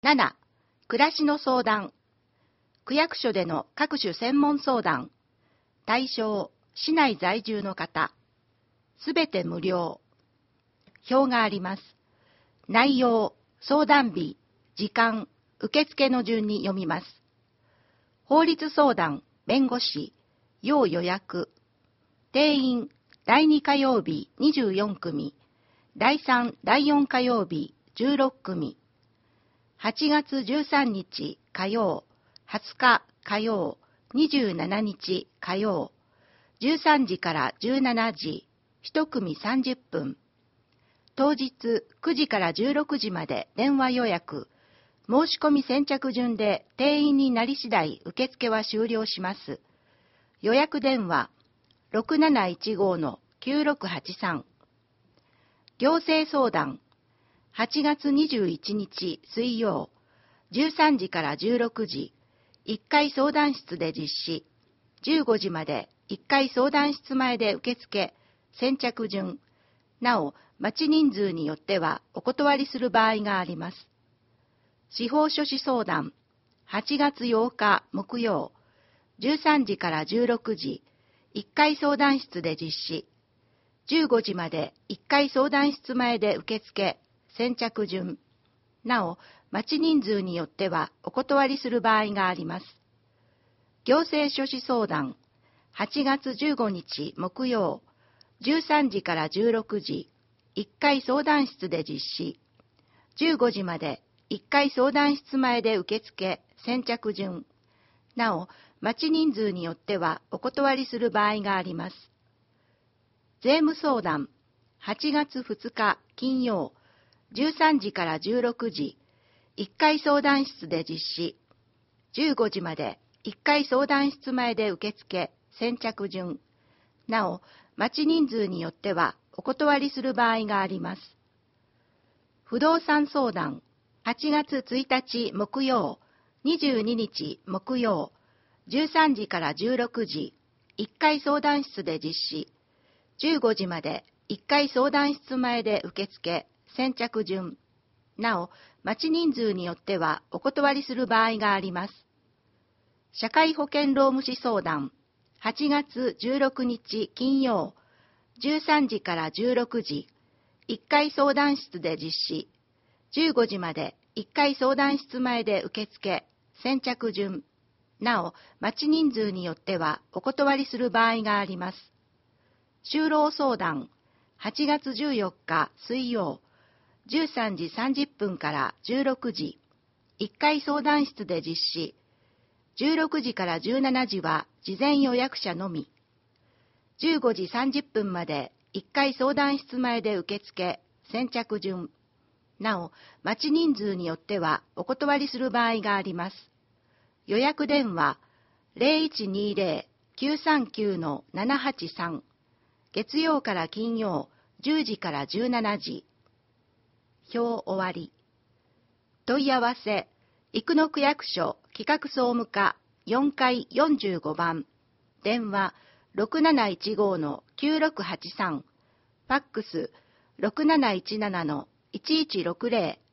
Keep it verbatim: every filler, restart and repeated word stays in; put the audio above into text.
なな、暮らしの相談。区役所での各種専門相談。対象、市内在住の方。すべて無料。表があります。内容、相談日、時間、受付の順に読みます。法律相談、弁護士、要予約。定員、だいに火曜日にじゅうよん組、だいさん、だいよん火曜日じゅうろっ組。はちがつじゅうさんにち火曜、はつか火曜、にじゅうしちにち火曜、じゅうさんじからじゅうしちじ、いち組さんじゅっぷん。当日くじからじゅうろくじまで電話予約。申し込み先着順で定員になり次第受付は終了します。予約電話ろくなないちごのきゅうろくはちさん。行政相談はちがつにじゅういちにち水曜じゅうさんじからじゅうろくじ、いっかい相談室で実施。じゅうごじまでいっかい相談室前で受付、先着順。なお、待ち人数によってはお断りする場合があります。司法書士相談はちがつようか木曜じゅうさんじからじゅうろくじ、いっかい相談室で実施。じゅうごじまでいっかい相談室前で受付、先着順。なお、待ち人数によってはお断りする場合があります。行政書士相談はちがつじゅうごにち木曜じゅうさんじからじゅうろくじ、いっかい相談室で実施。じゅうごじまでいっかい相談室前で受付、先着順。なお、待ち人数によってはお断りする場合があります。税務相談はちがつふつか金曜じゅうさんじからじゅうろくじ、いっかい相談室で実施。じゅうごじまでいっかい相談室前で受付、先着順。なお、待ち人数によってはお断りする場合があります。不動産相談はちがつついたち木曜にじゅうににち木曜じゅうさんじからじゅうろくじ、いっかい相談室で実施。じゅうごじまでいっかい相談室前で受付、先着順。なお、待ち人数によってはお断りする場合があります。社会保険労務士相談はちがつじゅうろくにち金曜じゅうさんじからじゅうろくじ、いっかい相談室で実施。じゅうごじまでいっかい相談室前で受付、先着順。なお、待ち人数によってはお断りする場合があります。就労相談はちがつじゅうよっか水曜じゅうさんじさんじゅっぷんからじゅうろくじ、いっかい相談室で実施。じゅうろくじからじゅうしちじは事前予約者のみ。じゅうごじさんじゅっぷんまでいっかい相談室前で受付、先着順。なお、待ち人数によってはお断りする場合があります。予約電話ゼロいちにゼロ きゅうさんきゅう ななはちさん。月曜から金曜じゅうじからじゅうしちじ。表終わり。問い合わせ生野区役所企画総務課よんかいよんじゅうごばん。電話ろくなないちごのきゅうろくはちさん。ファックスろくなないちななのいちいちろくゼロ